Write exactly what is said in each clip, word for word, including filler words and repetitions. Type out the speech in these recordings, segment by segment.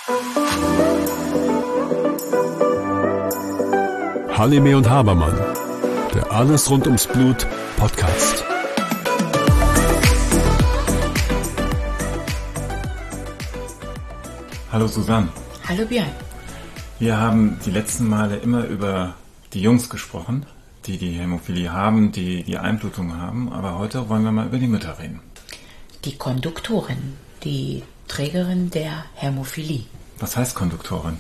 Halime und Habermann, der Alles rund ums Blut Podcast. Hallo Susanne. Hallo Björn. Wir haben die letzten Male immer über die Jungs gesprochen, die die Hämophilie haben, die die Einblutung haben, aber heute wollen wir mal über die Mütter reden. Die Konduktorin, die Trägerin der Hämophilie. Was heißt Konduktorin?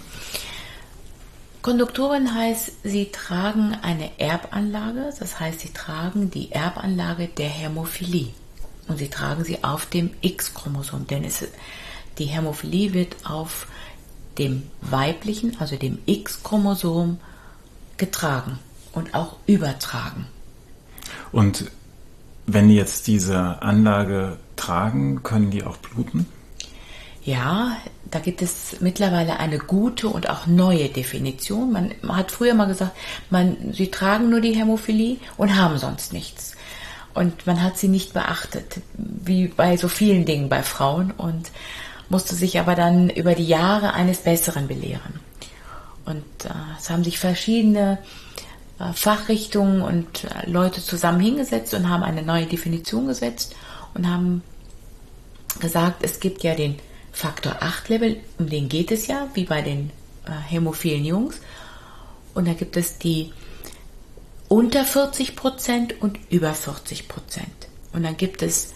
Konduktorin heißt, sie tragen eine Erbanlage, das heißt, sie tragen die Erbanlage der Hämophilie und sie tragen sie auf dem X-Chromosom, denn es, die Hämophilie wird auf dem weiblichen, also dem X-Chromosom getragen und auch übertragen. Und wenn die jetzt diese Anlage tragen, können die auch bluten? Ja, da gibt es mittlerweile eine gute und auch neue Definition. Man hat früher mal gesagt, man, sie tragen nur die Hämophilie und haben sonst nichts. Und man hat sie nicht beachtet, wie bei so vielen Dingen bei Frauen, und musste sich aber dann über die Jahre eines Besseren belehren. Und äh, es haben sich verschiedene äh, Fachrichtungen und äh, Leute zusammen hingesetzt und haben eine neue Definition gesetzt und haben gesagt, es gibt ja den Faktor acht Level, um den geht es ja, wie bei den äh, hämophilen Jungs. Und da gibt es die unter vierzig Prozent und über vierzig Prozent. Und dann gibt es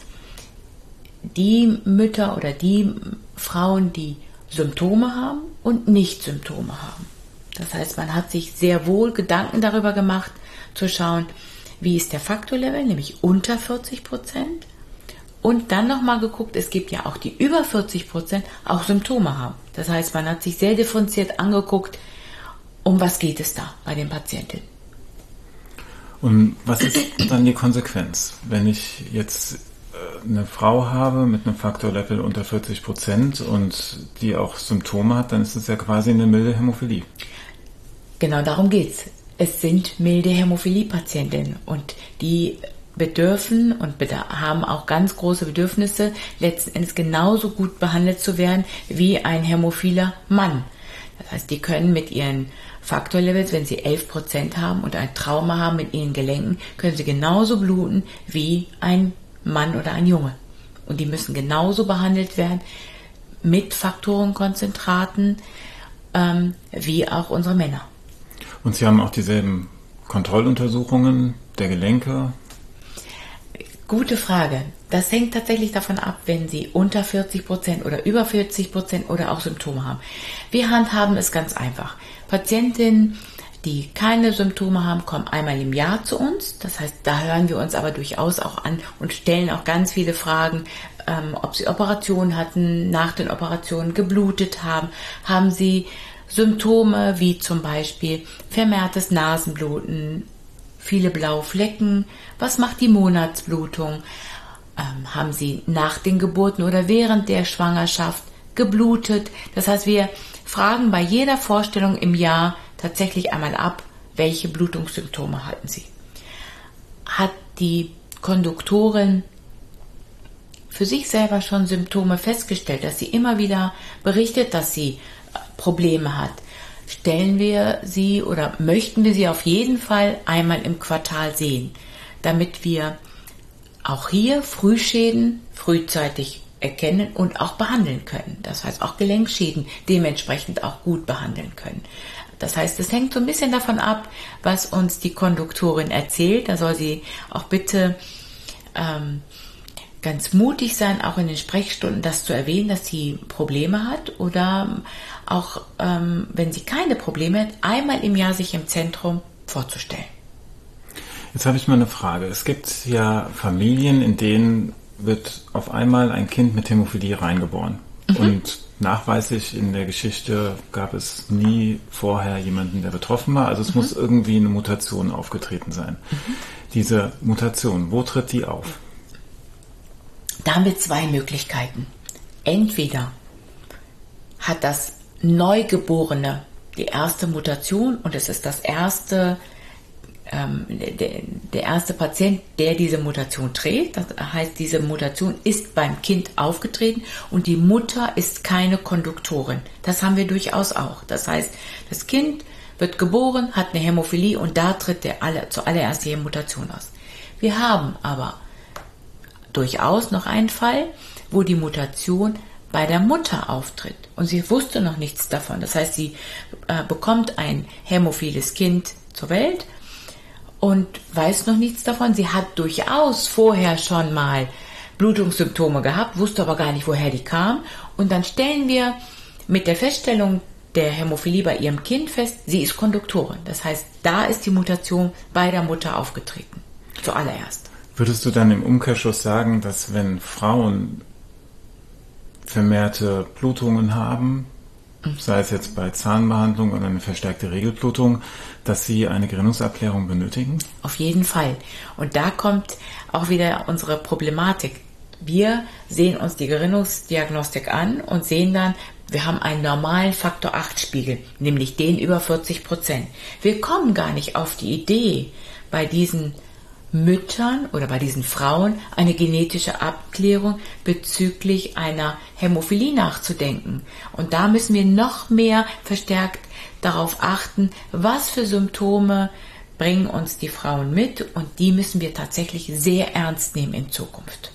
die Mütter oder die Frauen, die Symptome haben und nicht Symptome haben. Das heißt, man hat sich sehr wohl Gedanken darüber gemacht, zu schauen, wie ist der Faktorlevel, nämlich unter vierzig Prozent. Und dann nochmal geguckt, es gibt ja auch die über vierzig Prozent auch Symptome haben. Das heißt, man hat sich sehr differenziert angeguckt, um was geht es da bei den Patientinnen. Und was ist dann die Konsequenz, wenn ich jetzt eine Frau habe mit einem Faktorlevel unter vierzig Prozent und die auch Symptome hat, dann ist es ja quasi eine milde Hämophilie. Genau darum geht's. Es sind milde Hämophilie-Patientinnen und die bedürfen und haben auch ganz große Bedürfnisse, letzten Endes genauso gut behandelt zu werden wie ein hämophiler Mann. Das heißt, die können mit ihren Faktorlevels, wenn sie elf Prozent haben und ein Trauma haben mit ihren Gelenken, können sie genauso bluten wie ein Mann oder ein Junge. Und die müssen genauso behandelt werden mit Faktorenkonzentraten ähm, wie auch unsere Männer. Und Sie haben auch dieselben Kontrolluntersuchungen der Gelenke? Gute Frage. Das hängt tatsächlich davon ab, wenn Sie unter vierzig Prozent oder über vierzig Prozent oder auch Symptome haben. Wir handhaben es ganz einfach. Patientinnen, die keine Symptome haben, kommen einmal im Jahr zu uns. Das heißt, da hören wir uns aber durchaus auch an und stellen auch ganz viele Fragen, ähm, ob sie Operationen hatten, nach den Operationen geblutet haben, haben sie Symptome wie zum Beispiel vermehrtes Nasenbluten, viele blaue Flecken, was macht die Monatsblutung, ähm, haben sie nach den Geburten oder während der Schwangerschaft geblutet. Das heißt, wir fragen bei jeder Vorstellung im Jahr tatsächlich einmal ab, welche Blutungssymptome hatten sie. Hat die Konduktorin für sich selber schon Symptome festgestellt, dass sie immer wieder berichtet, dass sie Probleme hat, stellen wir sie oder möchten wir sie auf jeden Fall einmal im Quartal sehen, damit wir auch hier Frühschäden frühzeitig erkennen und auch behandeln können. Das heißt, auch Gelenkschäden dementsprechend auch gut behandeln können. Das heißt, es hängt so ein bisschen davon ab, was uns die Konduktorin erzählt. Da soll sie auch bitte ähm, ganz mutig sein, auch in den Sprechstunden das zu erwähnen, dass sie Probleme hat, oder auch, ähm, wenn sie keine Probleme hat, einmal im Jahr sich im Zentrum vorzustellen. Jetzt habe ich mal eine Frage. Es gibt ja Familien, in denen wird auf einmal ein Kind mit Hämophilie reingeboren. Mhm. Und nachweislich in der Geschichte gab es nie vorher jemanden, der betroffen war. Also es mhm. muss irgendwie eine Mutation aufgetreten sein. Mhm. Diese Mutation, wo tritt die auf? Da haben wir zwei Möglichkeiten. Entweder hat das Neugeborene die erste Mutation und es ist das erste ähm, der, der erste Patient, der diese Mutation trägt. Das heißt, diese Mutation ist beim Kind aufgetreten und die Mutter ist keine Konduktorin. Das haben wir durchaus auch. Das heißt, das Kind wird geboren, hat eine Hämophilie und da tritt der alle, zuallererst die Mutation aus. Wir haben aber durchaus noch einen Fall, wo die Mutation bei der Mutter auftritt und sie wusste noch nichts davon. Das heißt, sie äh, bekommt ein hämophiles Kind zur Welt und weiß noch nichts davon. Sie hat durchaus vorher schon mal Blutungssymptome gehabt, wusste aber gar nicht, woher die kamen. Und dann stellen wir mit der Feststellung der Hämophilie bei ihrem Kind fest, sie ist Konduktorin. Das heißt, da ist die Mutation bei der Mutter aufgetreten, zuallererst. Würdest du dann im Umkehrschluss sagen, dass wenn Frauen vermehrte Blutungen haben, sei es jetzt bei Zahnbehandlung oder eine verstärkte Regelblutung, dass sie eine Gerinnungsabklärung benötigen? Auf jeden Fall. Und da kommt auch wieder unsere Problematik. Wir sehen uns die Gerinnungsdiagnostik an und sehen dann, wir haben einen normalen Faktor acht Spiegel, nämlich den über vierzig Prozent. Wir kommen gar nicht auf die Idee, bei diesen Müttern oder bei diesen Frauen eine genetische Abklärung bezüglich einer Hämophilie nachzudenken. Und da müssen wir noch mehr verstärkt darauf achten, was für Symptome bringen uns die Frauen mit, und die müssen wir tatsächlich sehr ernst nehmen in Zukunft.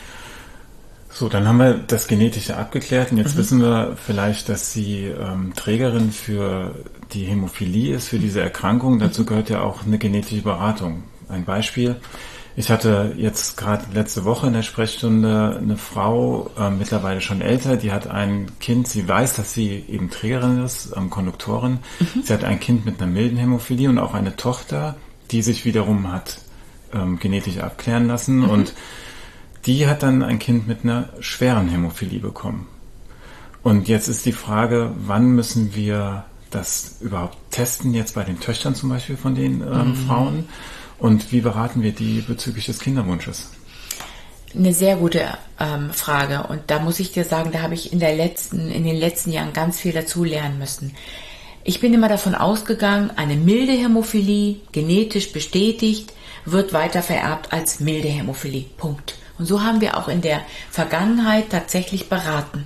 So, dann haben wir das Genetische abgeklärt und jetzt mhm. wissen wir vielleicht, dass sie ähm, Trägerin für die Hämophilie ist, für diese Erkrankung. Dazu mhm. gehört ja auch eine genetische Beratung. Ein Beispiel: Ich hatte jetzt gerade letzte Woche in der Sprechstunde eine Frau, äh, mittlerweile schon älter, die hat ein Kind, sie weiß, dass sie eben Trägerin ist, ähm, Konduktorin. Mhm. Sie hat ein Kind mit einer milden Hämophilie und auch eine Tochter, die sich wiederum hat ähm, genetisch abklären lassen. Mhm. Und die hat dann ein Kind mit einer schweren Hämophilie bekommen. Und jetzt ist die Frage, wann müssen wir das überhaupt testen, jetzt bei den Töchtern zum Beispiel von den ähm, mhm. Frauen? Und wie beraten wir die bezüglich des Kinderwunsches? Eine sehr gute ähm, Frage. Und da muss ich dir sagen, da habe ich in, der letzten, in den letzten Jahren ganz viel dazu lernen müssen. Ich bin immer davon ausgegangen, eine milde Hämophilie, genetisch bestätigt, wird weiter vererbt als milde Hämophilie. Punkt. Und so haben wir auch in der Vergangenheit tatsächlich beraten.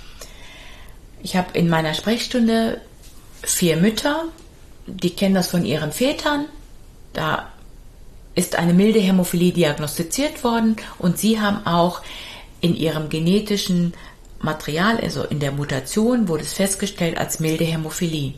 Ich habe in meiner Sprechstunde vier Mütter, die kennen das von ihren Vätern. Da ist eine milde Hämophilie diagnostiziert worden und sie haben auch in ihrem genetischen Material, also in der Mutation, wurde es festgestellt als milde Hämophilie.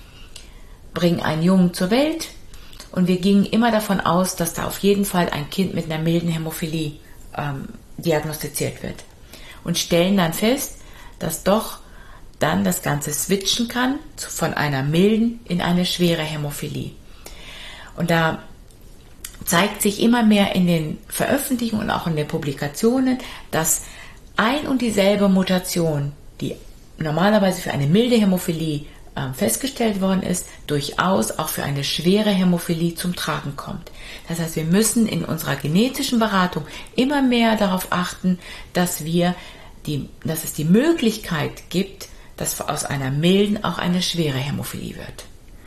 Bringen einen Jungen zur Welt und wir gingen immer davon aus, dass da auf jeden Fall ein Kind mit einer milden Hämophilie ähm, diagnostiziert wird. Und stellen dann fest, dass doch dann das Ganze switchen kann von einer milden in eine schwere Hämophilie. Und da zeigt sich immer mehr in den Veröffentlichungen und auch in den Publikationen, dass ein und dieselbe Mutation, die normalerweise für eine milde Hämophilie äh, festgestellt worden ist, durchaus auch für eine schwere Hämophilie zum Tragen kommt. Das heißt, wir müssen in unserer genetischen Beratung immer mehr darauf achten, dass wir die, dass es die Möglichkeit gibt, dass aus einer milden auch eine schwere Hämophilie wird.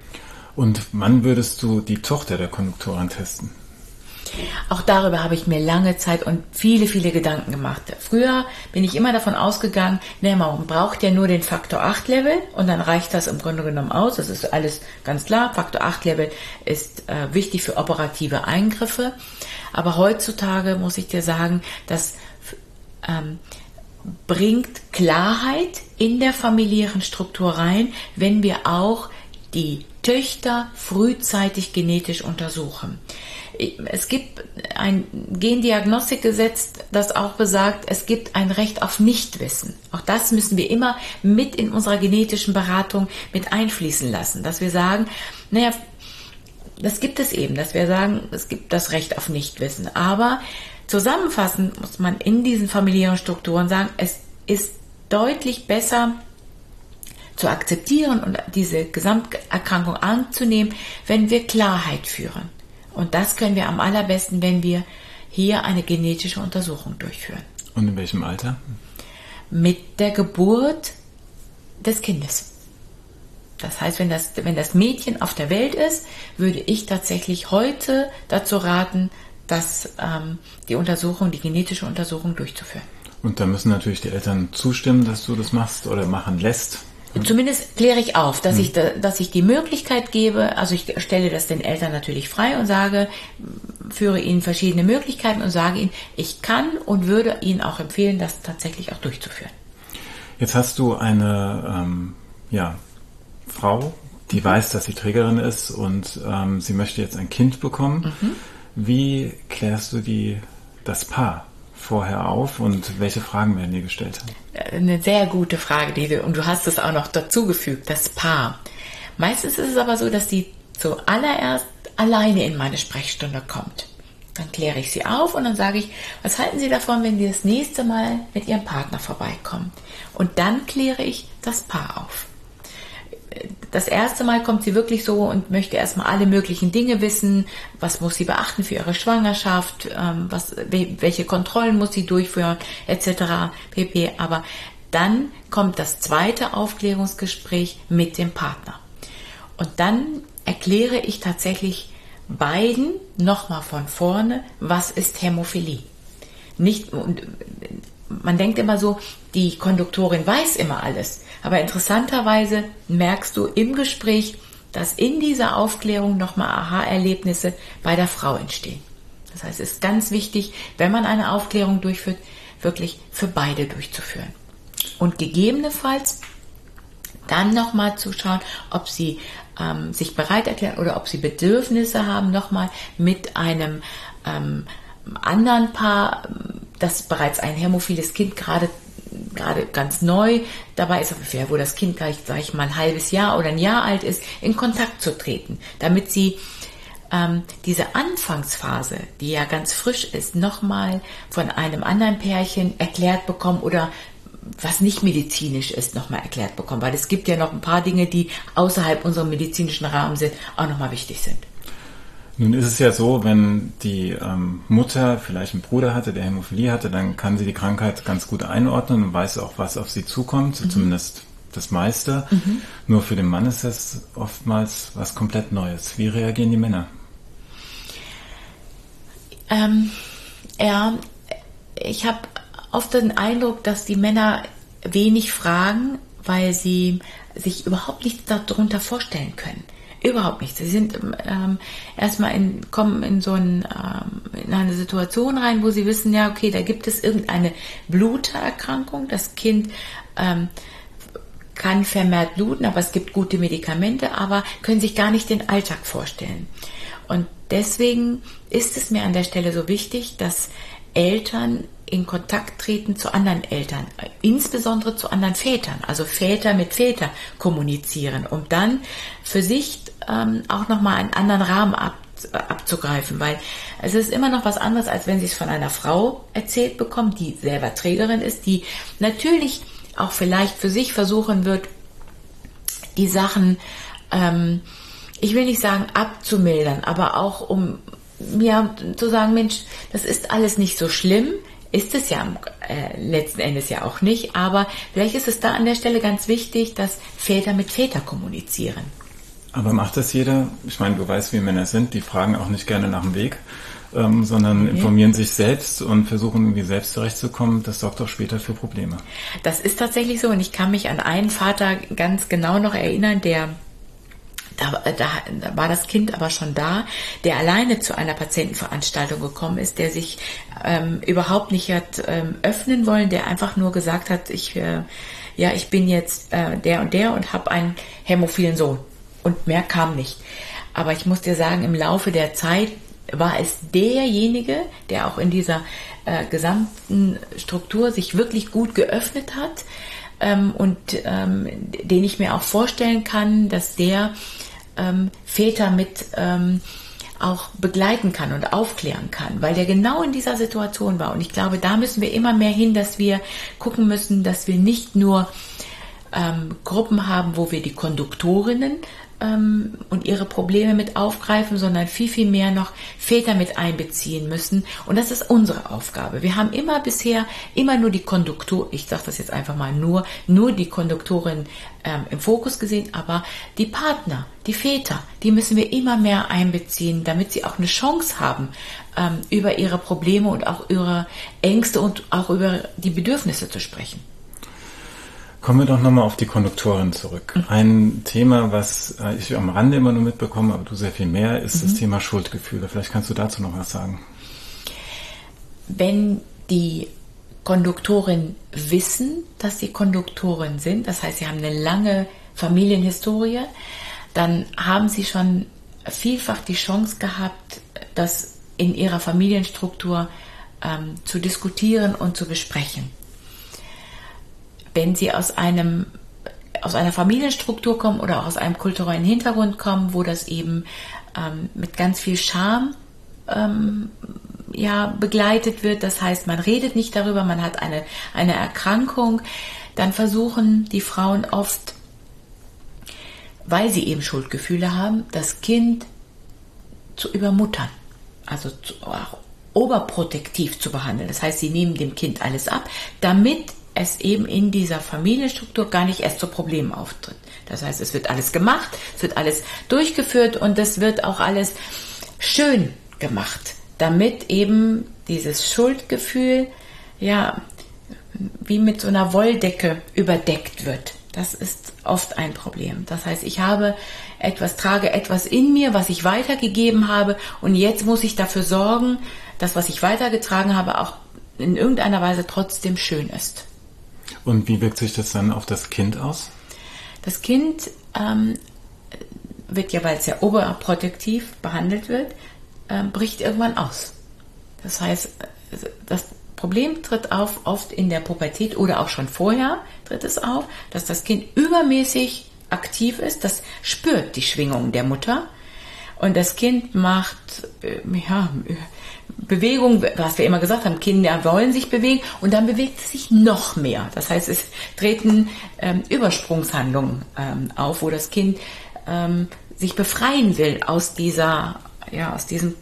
Und wann würdest du die Tochter der Konduktorin testen? Auch darüber habe ich mir lange Zeit und viele, viele Gedanken gemacht. Früher bin ich immer davon ausgegangen, ne, man braucht ja nur den Faktor acht Level und dann reicht das im Grunde genommen aus. Das ist alles ganz klar. Faktor acht Level ist äh, wichtig für operative Eingriffe. Aber heutzutage muss ich dir sagen, das ähm, bringt Klarheit in der familiären Struktur rein, wenn wir auch die Töchter frühzeitig genetisch untersuchen. Es gibt ein Gendiagnostikgesetz, das auch besagt, es gibt ein Recht auf Nichtwissen. Auch das müssen wir immer mit in unserer genetischen Beratung mit einfließen lassen, dass wir sagen, naja, das gibt es eben, dass wir sagen, es gibt das Recht auf Nichtwissen. Aber zusammenfassend muss man in diesen familiären Strukturen sagen, es ist deutlich besser zu akzeptieren und diese Gesamterkrankung anzunehmen, wenn wir Klarheit führen. Und das können wir am allerbesten, wenn wir hier eine genetische Untersuchung durchführen. Und in welchem Alter? Mit der Geburt des Kindes. Das heißt, wenn das, wenn das Mädchen auf der Welt ist, würde ich tatsächlich heute dazu raten, dass ähm, die Untersuchung, die genetische Untersuchung durchzuführen. Und da müssen natürlich die Eltern zustimmen, dass du das machst oder machen lässt. Zumindest kläre ich auf, dass, hm. ich da, dass ich die Möglichkeit gebe, also ich stelle das den Eltern natürlich frei und sage, führe ihnen verschiedene Möglichkeiten und sage ihnen, ich kann und würde ihnen auch empfehlen, das tatsächlich auch durchzuführen. Jetzt hast du eine ähm, ja, Frau, die mhm. weiß, dass sie Trägerin ist und ähm, sie möchte jetzt ein Kind bekommen. Mhm. Wie klärst du die, das Paar vorher auf und welche Fragen werden dir gestellt? Eine sehr gute Frage, die du, und du hast es auch noch dazugefügt, das Paar. Meistens ist es aber so, dass sie zuallererst alleine in meine Sprechstunde kommt. Dann kläre ich sie auf und dann sage ich, was halten Sie davon, wenn Sie das nächste Mal mit Ihrem Partner vorbeikommen? Und dann kläre ich das Paar auf. Das erste Mal kommt sie wirklich so und möchte erstmal alle möglichen Dinge wissen. Was muss sie beachten für ihre Schwangerschaft? Was, welche Kontrollen muss sie durchführen? Etc. pp. Aber dann kommt das zweite Aufklärungsgespräch mit dem Partner. Und dann erkläre ich tatsächlich beiden nochmal von vorne, was ist Hämophilie. Nicht, man denkt immer so, die Konduktorin weiß immer alles. Aber interessanterweise merkst du im Gespräch, dass in dieser Aufklärung nochmal Aha-Erlebnisse bei der Frau entstehen. Das heißt, es ist ganz wichtig, wenn man eine Aufklärung durchführt, wirklich für beide durchzuführen. Und gegebenenfalls dann nochmal zu schauen, ob sie ähm, sich bereit erklären oder ob sie Bedürfnisse haben, nochmal mit einem ähm, anderen Paar, das bereits ein hämophiles Kind gerade gerade ganz neu dabei ist, wo das Kind gleich, sag ich mal, ein halbes Jahr oder ein Jahr alt ist, in Kontakt zu treten, damit sie ähm, diese Anfangsphase, die ja ganz frisch ist, nochmal von einem anderen Pärchen erklärt bekommen oder was nicht medizinisch ist, nochmal erklärt bekommen, weil es gibt ja noch ein paar Dinge, die außerhalb unserem medizinischen Rahmen sind, auch nochmal wichtig sind. Nun ist es ja so, wenn die ähm, Mutter vielleicht einen Bruder hatte, der Hämophilie hatte, dann kann sie die Krankheit ganz gut einordnen und weiß auch, was auf sie zukommt, mhm. zumindest das meiste. Mhm. Nur für den Mann ist das oftmals was komplett Neues. Wie reagieren die Männer? Ähm, ja, ich habe oft den Eindruck, dass die Männer wenig fragen, weil sie sich überhaupt nichts darunter vorstellen können. Überhaupt nicht. Sie sind ähm, erstmal in, kommen in so ein, ähm, in eine Situation rein, wo sie wissen, ja, okay, da gibt es irgendeine Bluterkrankung. Das Kind ähm, kann vermehrt bluten, aber es gibt gute Medikamente, aber können sich gar nicht den Alltag vorstellen. Und deswegen ist es mir an der Stelle so wichtig, dass Eltern in Kontakt treten zu anderen Eltern, insbesondere zu anderen Vätern, also Väter mit Väter kommunizieren, um dann für sich ähm, auch nochmal einen anderen Rahmen ab, abzugreifen, weil es ist immer noch was anderes, als wenn sie es von einer Frau erzählt bekommen, die selber Trägerin ist, die natürlich auch vielleicht für sich versuchen wird, die Sachen, ähm, ich will nicht sagen abzumildern, aber auch um mir zu sagen, Mensch, das ist alles nicht so schlimm, ist es ja äh, letzten Endes ja auch nicht, aber vielleicht ist es da an der Stelle ganz wichtig, dass Väter mit Väter kommunizieren. Aber macht das jeder? Ich meine, du weißt, wie Männer sind, die fragen auch nicht gerne nach dem Weg, ähm, sondern okay. informieren sich selbst und versuchen irgendwie selbst zurechtzukommen. Das sorgt auch später für Probleme. Das ist tatsächlich so und ich kann mich an einen Vater ganz genau noch erinnern, der Da, da, da war das Kind aber schon da, der alleine zu einer Patientenveranstaltung gekommen ist, der sich ähm, überhaupt nicht hat ähm, öffnen wollen, der einfach nur gesagt hat, ich, äh, ja, ich bin jetzt äh, der und der und habe einen hämophilen Sohn. Und mehr kam nicht. Aber ich muss dir sagen, im Laufe der Zeit war es derjenige, der auch in dieser äh, gesamten Struktur sich wirklich gut geöffnet hat ähm, und ähm, den ich mir auch vorstellen kann, dass der ähm, Väter mit ähm, auch begleiten kann und aufklären kann, weil der genau in dieser Situation war. Und ich glaube, da müssen wir immer mehr hin, dass wir gucken müssen, dass wir nicht nur ähm, Gruppen haben, wo wir die Konduktorinnen ähm, und ihre Probleme mit aufgreifen, sondern viel, viel mehr noch Väter mit einbeziehen müssen. Und das ist unsere Aufgabe. Wir haben immer bisher immer nur die Konduktor, ich sage das jetzt einfach mal nur, nur die Konduktorin ähm, im Fokus gesehen, aber die Partner, die Väter, die müssen wir immer mehr einbeziehen, damit sie auch eine Chance haben, ähm, über ihre Probleme und auch ihre Ängste und auch über die Bedürfnisse zu sprechen. Kommen wir doch nochmal auf die Konduktorin zurück. Mhm. Ein Thema, was ich am Rande immer nur mitbekomme, aber du sehr viel mehr, ist mhm. das Thema Schuldgefühle. Vielleicht kannst du dazu noch was sagen. Wenn die Konduktoren wissen, dass sie Konduktoren sind, das heißt, sie haben eine lange Familienhistorie, dann haben sie schon vielfach die Chance gehabt, das in ihrer Familienstruktur ähm, zu diskutieren und zu besprechen. Wenn sie aus einem aus einer Familienstruktur kommen oder auch aus einem kulturellen Hintergrund kommen, wo das eben ähm, mit ganz viel Scham ähm, ja, begleitet wird, das heißt, man redet nicht darüber, man hat eine, eine Erkrankung, dann versuchen die Frauen oft, weil sie eben Schuldgefühle haben, das Kind zu übermuttern, also zu, auch oberprotektiv zu behandeln. Das heißt, sie nehmen dem Kind alles ab, damit es eben in dieser Familienstruktur gar nicht erst zu Problemen auftritt. Das heißt, es wird alles gemacht, es wird alles durchgeführt und es wird auch alles schön gemacht, damit eben dieses Schuldgefühl ja wie mit so einer Wolldecke überdeckt wird. Das ist oft ein Problem. Das heißt, ich habe etwas, trage etwas in mir, was ich weitergegeben habe und jetzt muss ich dafür sorgen, dass was ich weitergetragen habe auch in irgendeiner Weise trotzdem schön ist. Und wie wirkt sich das dann auf das Kind aus? Das Kind ähm, wird ja, weil es ja oberprotektiv behandelt wird, äh, bricht irgendwann aus. Das heißt, das Problem tritt auf, oft in der Pubertät oder auch schon vorher tritt es auf, dass das Kind übermäßig aktiv ist, das spürt die Schwingung der Mutter und das Kind macht äh, ja, Bewegung, was wir immer gesagt haben, Kinder wollen sich bewegen und dann bewegt es sich noch mehr. Das heißt, es treten ähm, Übersprungshandlungen ähm, auf, wo das Kind ähm, sich befreien will aus dieser, ja, aus diesem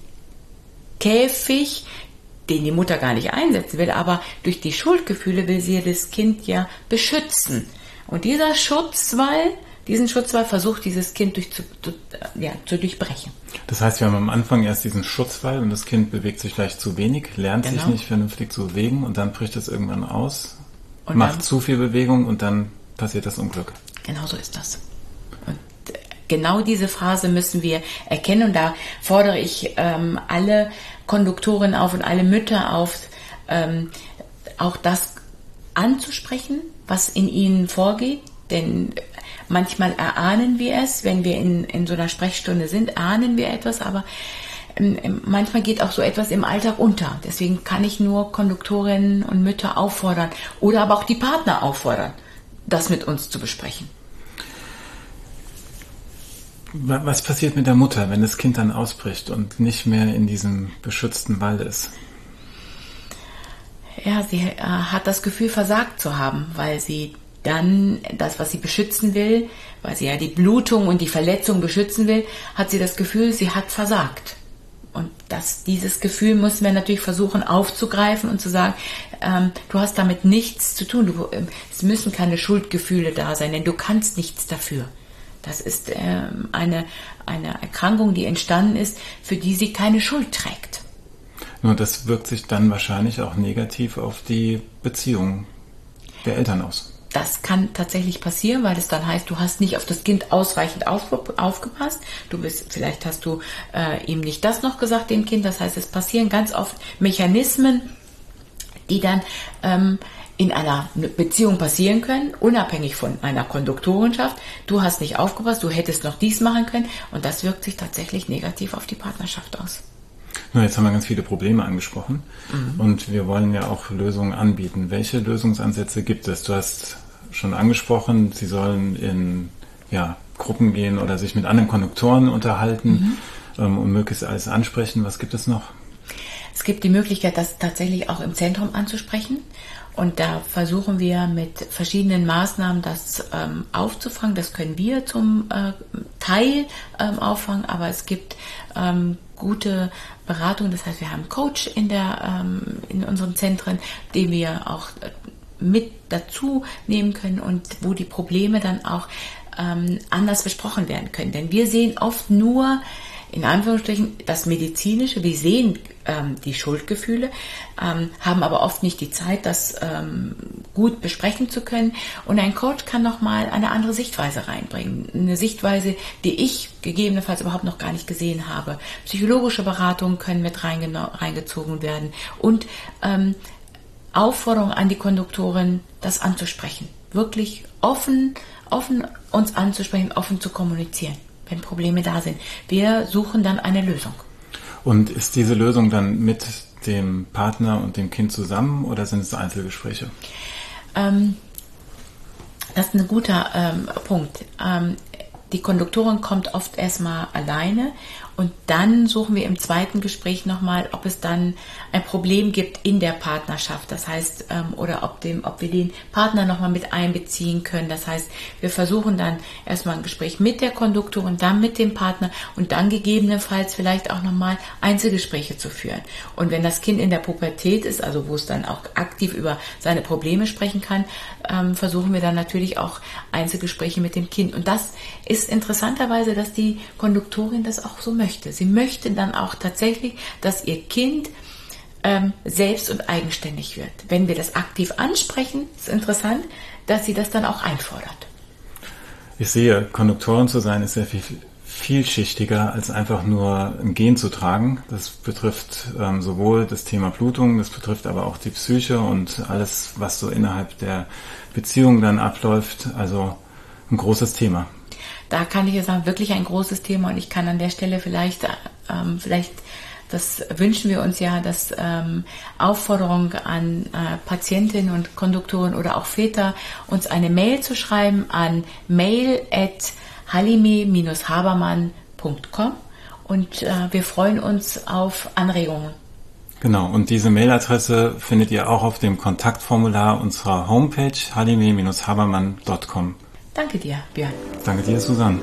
Käfig, den die Mutter gar nicht einsetzen will, aber durch die Schuldgefühle will sie das Kind ja beschützen. Und dieser Schutzwall, diesen Schutzwall versucht dieses Kind durch zu, ja, zu durchbrechen. Das heißt, wir haben am Anfang erst diesen Schutzwall und das Kind bewegt sich vielleicht zu wenig, lernt genau. sich nicht vernünftig zu bewegen und dann bricht es irgendwann aus, und macht dann, zu viel Bewegung und dann passiert das Unglück. Genau so ist das. Und genau diese Phase müssen wir erkennen und da fordere ich ähm, alle Konduktoren auf und alle Mütter auf, ähm, auch das anzusprechen, was in ihnen vorgeht, denn manchmal erahnen wir es, wenn wir in, in so einer Sprechstunde sind, ahnen wir etwas, aber ähm, manchmal geht auch so etwas im Alltag unter. Deswegen kann ich nur Konduktorinnen und Mütter auffordern oder aber auch die Partner auffordern, das mit uns zu besprechen. Was passiert mit der Mutter, wenn das Kind dann ausbricht und nicht mehr in diesem beschützten Wald ist? Ja, sie äh, hat das Gefühl, versagt zu haben, weil sie dann das, was sie beschützen will, weil sie ja die Blutung und die Verletzung beschützen will, hat sie das Gefühl, sie hat versagt. Und das, dieses Gefühl müssen wir natürlich versuchen aufzugreifen und zu sagen, ähm, du hast damit nichts zu tun. Du, äh, es müssen keine Schuldgefühle da sein, denn du kannst nichts dafür. Das ist ähm, eine, eine Erkrankung, die entstanden ist, für die sie keine Schuld trägt. Nur das wirkt sich dann wahrscheinlich auch negativ auf die Beziehung der Eltern aus. Das kann tatsächlich passieren, weil es dann heißt, du hast nicht auf das Kind ausreichend auf, aufgepasst. Du bist, vielleicht hast du äh, ihm nicht das noch gesagt, dem Kind. Das heißt, es passieren ganz oft Mechanismen, die dann ähm, in einer Beziehung passieren können, unabhängig von einer Konduktorenschaft. Du hast nicht aufgepasst, du hättest noch dies machen können und das wirkt sich tatsächlich negativ auf die Partnerschaft aus. Nun, jetzt haben wir ganz viele Probleme angesprochen mhm. und wir wollen ja auch Lösungen anbieten. Welche Lösungsansätze gibt es? Du hast schon angesprochen, sie sollen in ja, Gruppen gehen oder sich mit anderen Konduktoren unterhalten mhm. ähm, und möglichst alles ansprechen. Was gibt es noch? Es gibt die Möglichkeit, das tatsächlich auch im Zentrum anzusprechen. Und da versuchen wir mit verschiedenen Maßnahmen das ähm, aufzufangen. Das können wir zum äh, Teil ähm, auffangen, aber es gibt ähm, gute Beratung. Das heißt, wir haben einen Coach in, der, ähm, in unseren Zentren, den wir auch äh, mit dazu nehmen können und wo die Probleme dann auch ähm, anders besprochen werden können. Denn wir sehen oft nur in Anführungsstrichen das Medizinische, wir sehen ähm, die Schuldgefühle, ähm, haben aber oft nicht die Zeit, das ähm, gut besprechen zu können. Und ein Coach kann nochmal eine andere Sichtweise reinbringen. Eine Sichtweise, die ich gegebenenfalls überhaupt noch gar nicht gesehen habe. Psychologische Beratungen können mit reingezogen werden und ähm, Aufforderung an die Konduktorin, das anzusprechen. Wirklich offen, offen uns anzusprechen, offen zu kommunizieren, wenn Probleme da sind. Wir suchen dann eine Lösung. Und ist diese Lösung dann mit dem Partner und dem Kind zusammen oder sind es Einzelgespräche? Ähm, das ist ein guter ähm, Punkt. Ähm, die Konduktorin kommt oft erstmal alleine und dann suchen wir im zweiten Gespräch nochmal, ob es dann ein Problem gibt in der Partnerschaft. Das heißt, ähm, oder ob, dem, ob wir den Partner nochmal mit einbeziehen können. Das heißt, wir versuchen dann erstmal ein Gespräch mit der Konduktorin, dann mit dem Partner und dann gegebenenfalls vielleicht auch nochmal Einzelgespräche zu führen. Und wenn das Kind in der Pubertät ist, also wo es dann auch aktiv über seine Probleme sprechen kann, ähm, versuchen wir dann natürlich auch Einzelgespräche mit dem Kind. Und das ist interessanterweise, dass die Konduktorin das auch so möchte. Sie möchte dann auch tatsächlich, dass ihr Kind ähm, selbst und eigenständig wird. Wenn wir das aktiv ansprechen, ist interessant, dass sie das dann auch einfordert. Ich sehe, Konduktorin zu sein ist sehr viel vielschichtiger als einfach nur ein Gen zu tragen. Das betrifft ähm, sowohl das Thema Blutung, das betrifft aber auch die Psyche und alles, was so innerhalb der Beziehung dann abläuft. Also ein großes Thema. Da kann ich sagen, wirklich ein großes Thema und ich kann an der Stelle vielleicht, ähm, vielleicht, das wünschen wir uns ja, dass ähm, Aufforderung an äh, Patientinnen und Konduktoren oder auch Väter, uns eine Mail zu schreiben an mail at halime dash habermann punkt com und äh, wir freuen uns auf Anregungen. Genau, und diese Mailadresse findet ihr auch auf dem Kontaktformular unserer Homepage halime dash habermann punkt com. Danke dir, Björn. Danke dir, Susanne.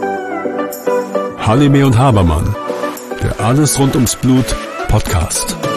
Halime und Habermann, der Alles rund ums Blut Podcast.